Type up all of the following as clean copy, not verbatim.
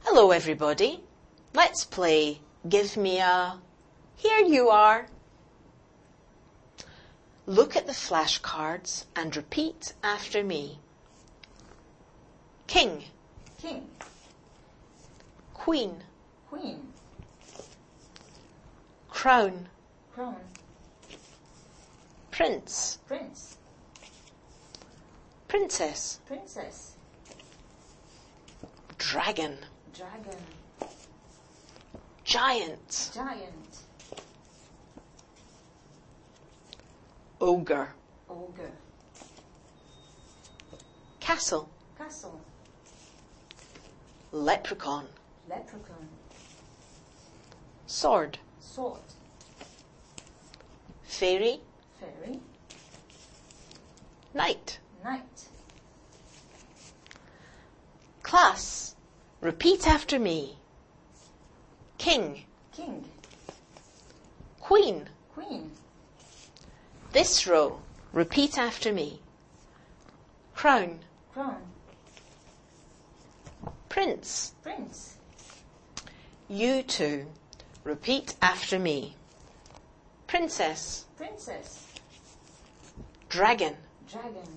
Hello everybody. Let's play Give Me a... Here you are. Look at the flashcards and repeat after me. King. King. Queen. Queen. Crown. Crown. Prince. Prince. Princess. Princess. Dragon. Dragon. Giant. Giant. Ogre. Ogre. Castle. Castle. Leprechaun. Leprechaun. Sword. Sword. Fairy. Fairy. Knight. Knight. Class. Repeat after me. King. King. Queen. Queen. This row. Repeat after me. Crown. Crown. Prince. Prince. You two. Repeat after me. Princess. Princess. Dragon. Dragon.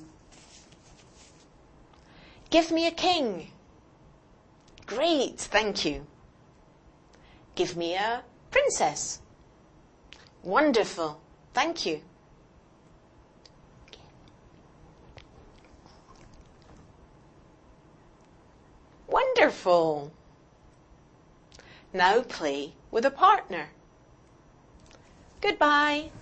Give me a king. Great, thank you. Give me a princess. Wonderful, thank you. Wonderful. Now play with a partner. Goodbye.